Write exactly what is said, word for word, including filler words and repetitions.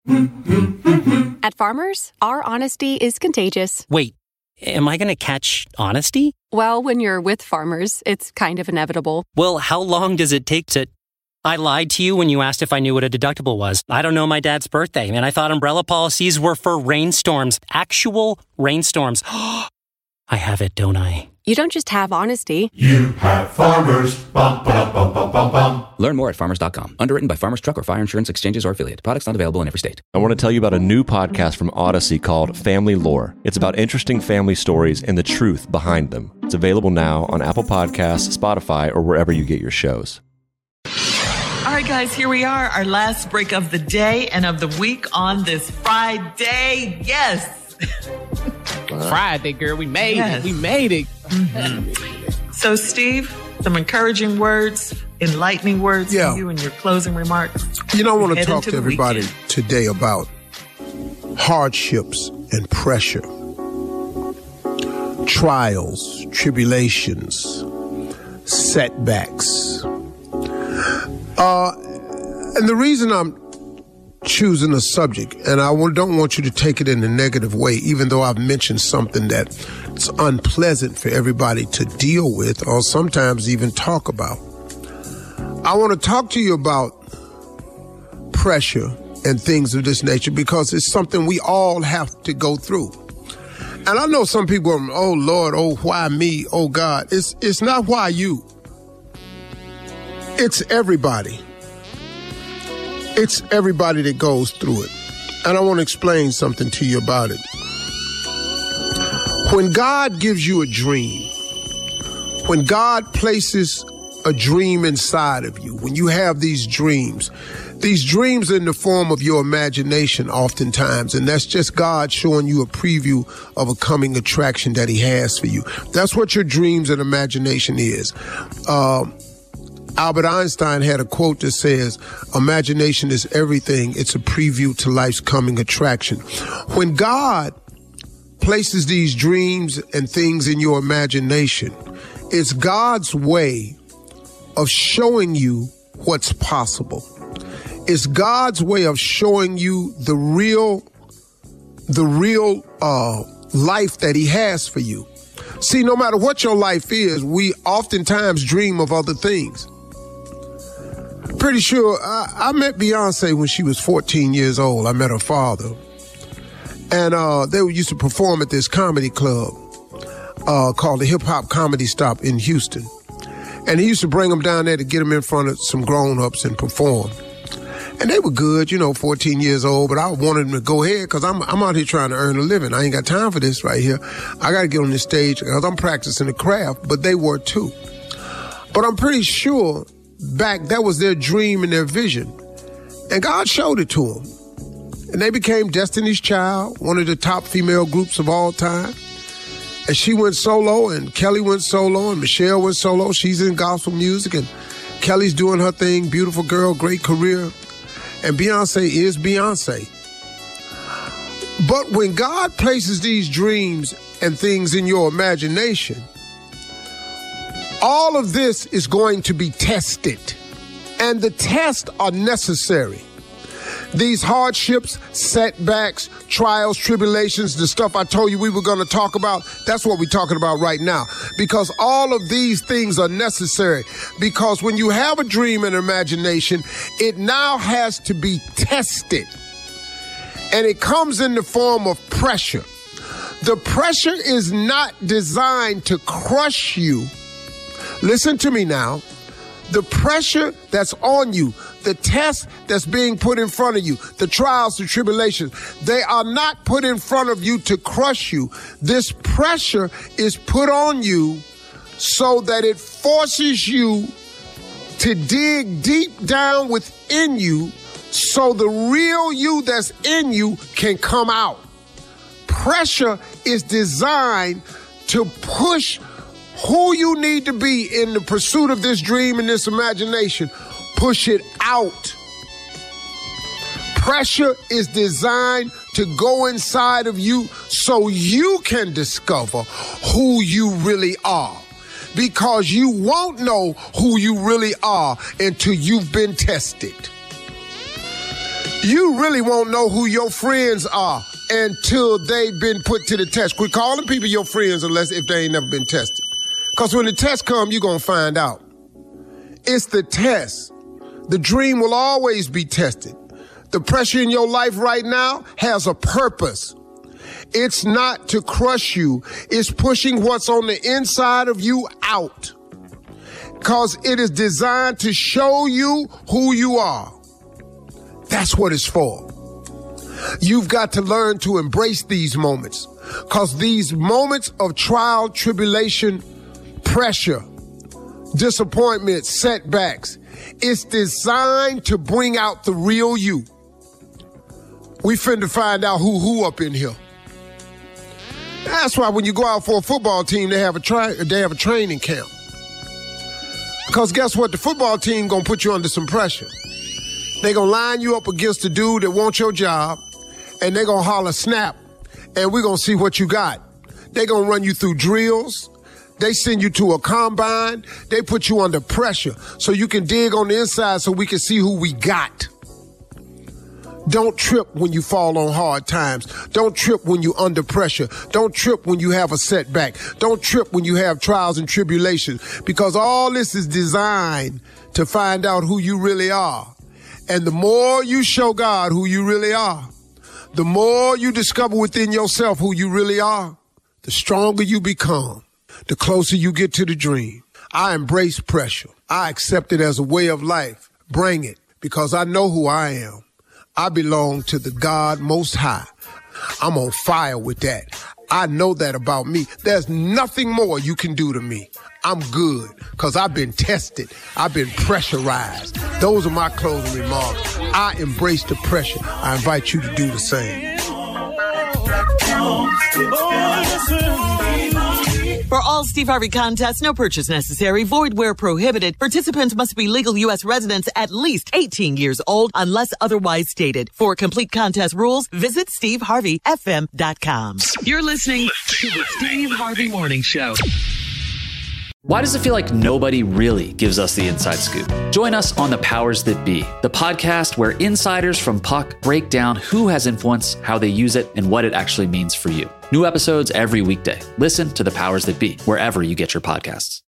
At Farmers, our honesty is contagious. Wait, am I going to catch honesty? Well, when you're with Farmers, it's kind of inevitable. Well, how long does it take to... I lied to you when you asked if I knew what a deductible was. I don't know my dad's birthday, and I thought umbrella policies were for rainstorms. Actual rainstorms. I have it, don't I? You don't just have honesty. You have Farmers. Bum, ba, bum, bum, bum, bum. Learn more at farmers dot com. Underwritten by Farmers Truck or Fire Insurance Exchanges or Affiliate. Products not available in every state. I want to tell you about a new podcast from Odyssey called Family Lore. It's about interesting family stories and the truth behind them. It's available now on Apple Podcasts, Spotify, or wherever you get your shows. All right, guys, here we are, our last break of the day and of the week on this Friday. Yes. Friday, girl. We made yes. it. We made it. Mm-hmm. So, Steve, some encouraging words, enlightening words yeah. from you and your closing remarks. You know, I want to talk to everybody weekend. today about hardships and pressure, trials, tribulations, setbacks. Uh, and the reason I'm choosing a subject, and I don't want you to take it in a negative way, even though I've mentioned something that's unpleasant for everybody to deal with or sometimes even talk about. I want to talk to you about pressure and things of this nature because it's something we all have to go through. And I know some people are, oh, Lord, oh, why me? Oh, God. It's, it's not why you. It's everybody. It's everybody that goes through it. And I want to explain something to you about it. When God gives you a dream, when God places a dream inside of you, when you have these dreams, these dreams are in the form of your imagination oftentimes, and that's just God showing you a preview of a coming attraction that he has for you. That's what your dreams and imagination is. Um, Albert Einstein had a quote that says, imagination is everything. It's a preview to life's coming attraction. When God places these dreams and things in your imagination, it's God's way of showing you what's possible. It's God's way of showing you the real, the real uh, life that he has for you. See, no matter what your life is, we oftentimes dream of other things. Pretty sure I, I met Beyonce when she was fourteen years old. I met her father. And uh, they used to perform at this comedy club uh, called the Hip Hop Comedy Stop in Houston. And he used to bring them down there to get them in front of some grown-ups and perform. And they were good, you know, fourteen years old, but I wanted them to go ahead because I'm, I'm out here trying to earn a living. I ain't got time for this right here. I got to get on this stage because I'm practicing the craft, but they were too. But I'm pretty sure back, that was their dream and their vision. And God showed it to them. And they became Destiny's Child, one of the top female groups of all time. And she went solo, and Kelly went solo, and Michelle went solo. She's in gospel music, and Kelly's doing her thing. Beautiful girl, great career. And Beyonce is Beyonce. But when God places these dreams and things in your imagination, all of this is going to be tested, and the tests are necessary. These hardships, setbacks, trials, tribulations, the stuff I told you we were going to talk about, that's what we're talking about right now. Because all of these things are necessary. Because when you have a dream and imagination, it now has to be tested. And it comes in the form of pressure. The pressure is not designed to crush you. Listen to me now. The pressure that's on you, the test that's being put in front of you, the trials, the tribulations, they are not put in front of you to crush you. This pressure is put on you so that it forces you to dig deep down within you so the real you that's in you can come out. Pressure is designed to push who you need to be in the pursuit of this dream and this imagination. Push it out. Pressure is designed to go inside of you so you can discover who you really are. Because you won't know who you really are until you've been tested. You really won't know who your friends are until they've been put to the test. Quit calling people your friends unless if they ain't never been tested. Because when the test come, you're going to find out. It's the test. The dream will always be tested. The pressure in your life right now has a purpose. It's not to crush you. It's pushing what's on the inside of you out. Because it is designed to show you who you are. That's what it's for. You've got to learn to embrace these moments. Because these moments of trial, tribulation, pressure, disappointment, setbacks, it's designed to bring out the real you. We finna find out who who up in here. That's why when you go out for a football team, they have a tri- they have a training camp. Because guess what? The football team gonna put you under some pressure. They gonna line you up against the dude that wants your job, and they gonna holler snap, and we gonna see what you got. They gonna run you through drills. They send you to a combine. They put you under pressure so you can dig on the inside so we can see who we got. Don't trip when you fall on hard times. Don't trip when you're under pressure. Don't trip when you have a setback. Don't trip when you have trials and tribulations, because all this is designed to find out who you really are. And the more you show God who you really are, the more you discover within yourself who you really are, the stronger you become, the closer you get to the dream. I embrace pressure. I accept it as a way of life. Bring it, because I know who I am. I belong to the God Most High. I'm on fire with that. I know that about me. There's nothing more you can do to me. I'm good because I've been tested. I've been pressurized. Those are my closing remarks. I embrace the pressure. I invite you to do the same. For all Steve Harvey contests, no purchase necessary, void where prohibited. Participants must be legal U S residents at least eighteen years old unless otherwise stated. For complete contest rules, visit steve harvey f m dot com. You're listening to the Steve Harvey Morning Show. Why does it feel like nobody really gives us the inside scoop? Join us on The Powers That Be, the podcast where insiders from Puck break down who has influence, how they use it, and what it actually means for you. New episodes every weekday. Listen to The Powers That Be, wherever you get your podcasts.